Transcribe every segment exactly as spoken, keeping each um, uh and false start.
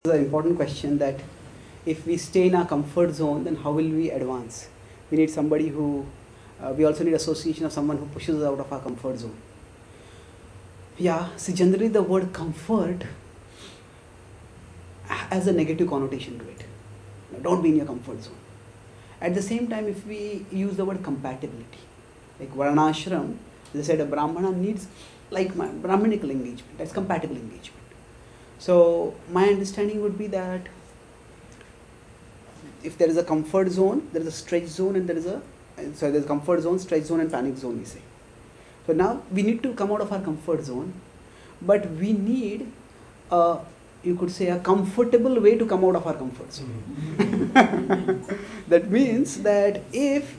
This is an important question, that if we stay in our comfort zone, then how will we advance? We need somebody who, uh, we also need association of someone who pushes us out of our comfort zone. Yeah, see, generally the word comfort has a negative connotation to it. Don't be in your comfort zone. At the same time, if we use the word compatibility, like Varnashram, they said a Brahmana needs like my Brahmanical engagement, that's compatible engagement. So my understanding would be that if there is a comfort zone, there is a stretch zone, and there is a so there is comfort zone, stretch zone, and panic zone, we say. So now we need to come out of our comfort zone, but we need a, you could say, a comfortable way to come out of our comfort zone. That means that if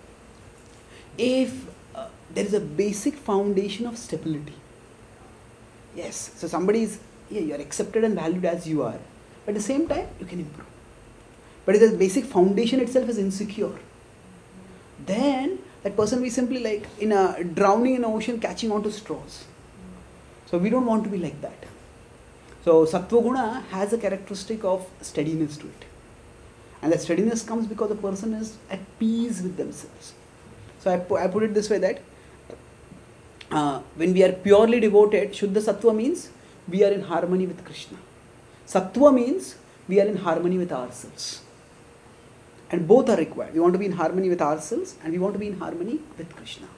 if uh, there is a basic foundation of stability. Yes, so somebody is, yeah, you are accepted and valued as you are, but at the same time you can improve. But if the basic foundation itself is insecure, then that person will be simply like in a drowning in an ocean catching onto straws. So we don't want to be like that. So Sattva Guna has a characteristic of steadiness to it. And that steadiness comes because the person is at peace with themselves. So I, pu- I put it this way, that uh, when we are purely devoted, Shuddha Sattva means we are in harmony with Krishna. Sattva means we are in harmony with ourselves. And both are required. We want to be in harmony with ourselves and we want to be in harmony with Krishna.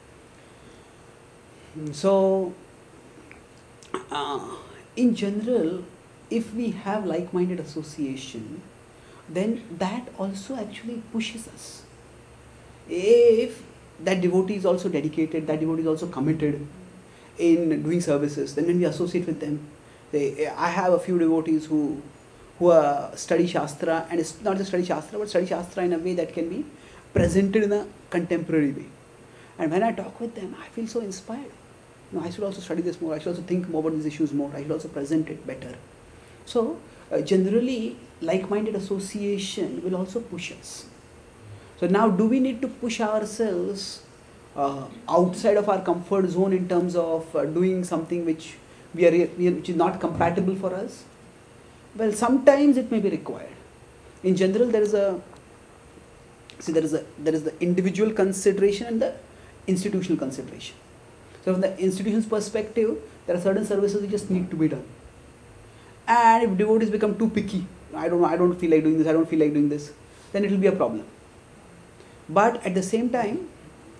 So, uh, in general, if we have like-minded association, then that also actually pushes us. If that devotee is also dedicated, that devotee is also committed in doing services, then when we associate with them, they, I have a few devotees who who uh, study Shastra, and it's not just study Shastra, but study Shastra in a way that can be presented in a contemporary way. And when I talk with them, I feel so inspired. No, I should also study this more, I should also think more about these issues more, I should also present it better. So, uh, generally, like-minded association will also push us. So now, do we need to push ourselves uh, outside of our comfort zone in terms of uh, doing something which we are, which is not compatible for us? Well, sometimes it may be required. In general, there is a see there is a there is the individual consideration and the institutional consideration. So from the institution's perspective, there are certain services which just need to be done. And if devotees become too picky, I don't know, I don't feel like doing this, I don't feel like doing this, then it will be a problem. But at the same time,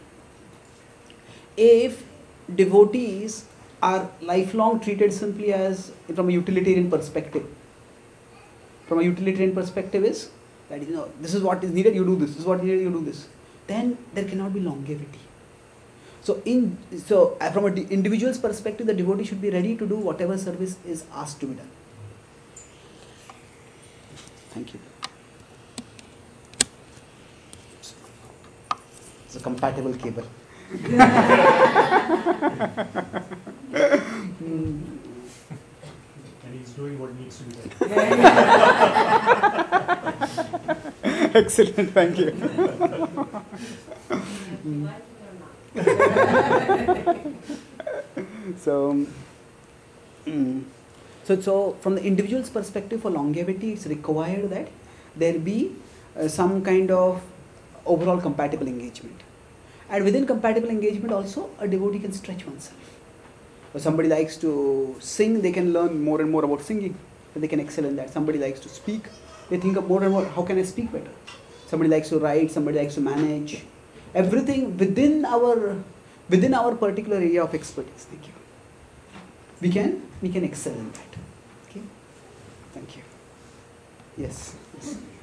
if devotees are lifelong treated simply as from a utilitarian perspective, from a utilitarian perspective is that, you know, this is what is needed, you do this, this is what is needed, you do this, then there cannot be longevity. So in so from an individual's perspective, the devotee should be ready to do whatever service is asked to be done. Thank you. It's a compatible cable. mm. And he's doing what needs to be done. Excellent, thank you. so, mm, so, so from the individual's perspective, for longevity, it's required that there be uh, some kind of overall compatible engagement. And within compatible engagement also, a devotee can stretch oneself. If somebody likes to sing, they can learn more and more about singing, and they can excel in that. Somebody likes to speak, they think of more and more, how can I speak better? Somebody likes to write, somebody likes to manage. Everything within our within our particular area of expertise. Thank you. We can we can excel in that. Okay. Thank you. Yes. yes.